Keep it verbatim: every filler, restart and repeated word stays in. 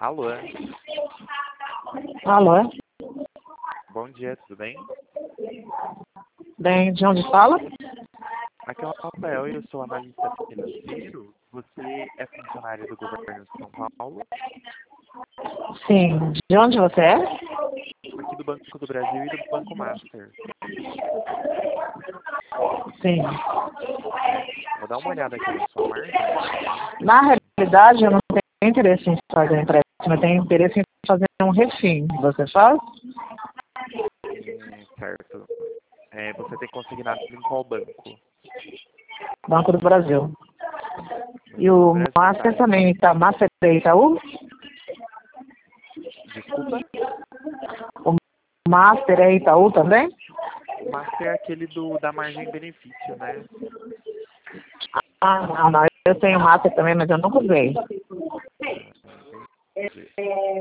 Alô? Alô? Bom dia, tudo bem? Bem, de onde fala? Aqui é o Rafael e eu sou analista financeiro. Você é funcionário do governo de São Paulo? Sim. De onde você é? Aqui do Banco do Brasil e do Banco Master. Sim. Vou dar uma olhada aqui na sua margem. Na realidade, eu não tenho interesse em fazer um empréstimo, eu tenho interesse em fazer um refim. Você faz? Hum, certo. É, você tem consignado em qual banco? Banco do Brasil. E Banco do o Brasil, Master tá. também, tá? Master é Itaú? Desculpa? O Master é Itaú também? O Master é aquele do, da margem benefício, né? Ah, não, não. Eu tenho Master também, mas eu nunca usei. Ah, entendi.